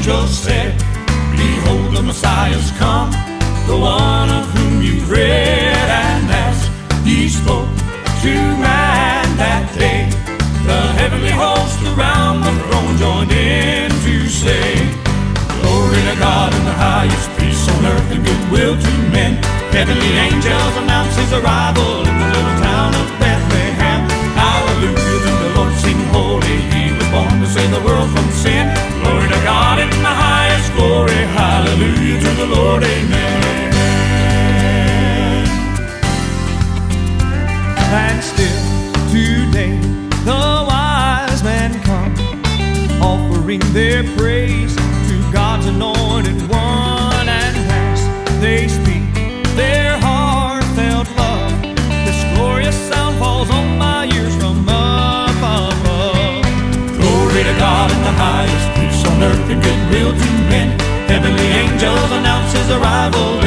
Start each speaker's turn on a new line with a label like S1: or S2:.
S1: angel said, behold, the Messiah's come, the one of whom you've read and asked. He spoke to man that day. The heavenly host around the throne joined in to say, glory to God in the highest, peace on earth and goodwill to men. Heavenly angels announce his arrival in the little town of Bethlehem. Hallelujah, then the Lord sing holy. He was born to save the world from sin. Glory to God in the highest, glory. Hallelujah to the Lord, amen.
S2: And still today the wise men come, offering their praise to God's anointed one. And as they speak their heartfelt love, this glorious sound falls on my ears from up above.
S1: Glory to God in the highest, peace on earth and goodwill to men. Heavenly angels announce his arrival